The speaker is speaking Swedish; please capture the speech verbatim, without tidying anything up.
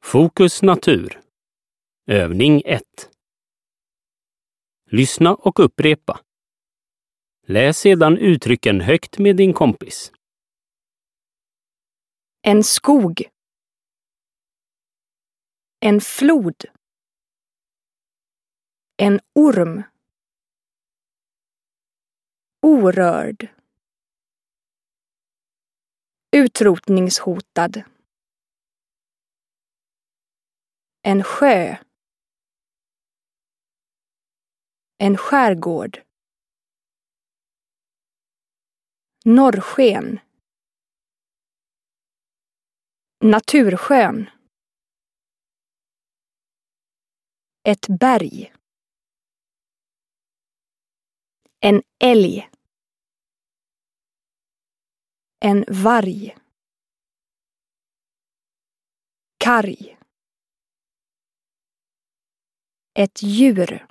Fokus natur. Övning ett. Lyssna och upprepa. Läs sedan uttrycken högt med din kompis. En skog. En flod. En orm. Orörd. Utrotningshotad. En sjö. En skärgård. Norrsken. Naturskön. Ett berg. En älg. En varg. Karg. Ett djur.